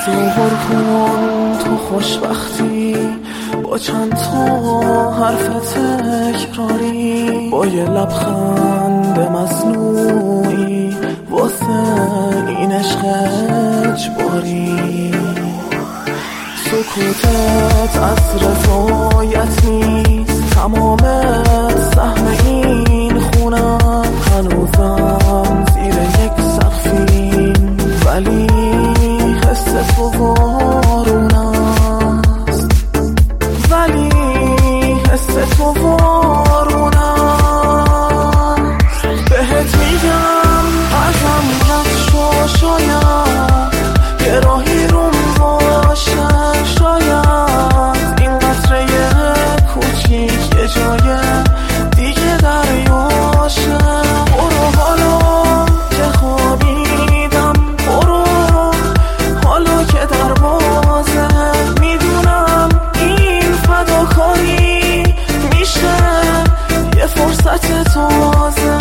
تصور کن تو خوشبختی با چند تا حرف تکراری، با یه لبخند مصنوعی واسه این عشق اجباری. سکوتت از رضایت نیست، تمام سهم این خونم هنوزم زیر یک سقفیم، ولی حس تو وارون است، ولی حس تو وارون است. بهت میگم ازم رد شو، شاید یه راهی روم باشه، شاید این قطره کوچیک یه جای دیگه دریاشه. برو حالا که خوابیدم، برو حالا که دروازه، میدونم این فداکاری میشه یه فرصت تازه.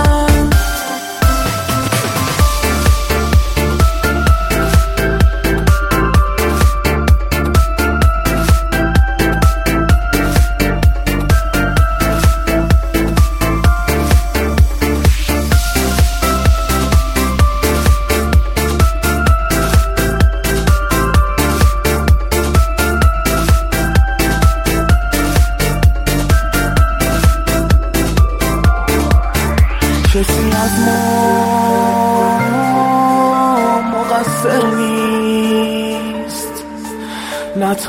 کسی از ما مقصر نیست، نترس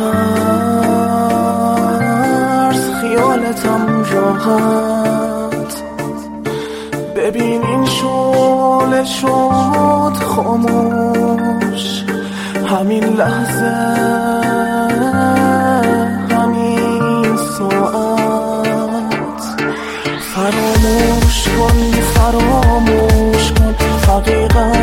خیالتم راحت. ببین این شعله شد خاموش، همین لحظه همین ساعت. فراموش کن، فراموش کن حقیقت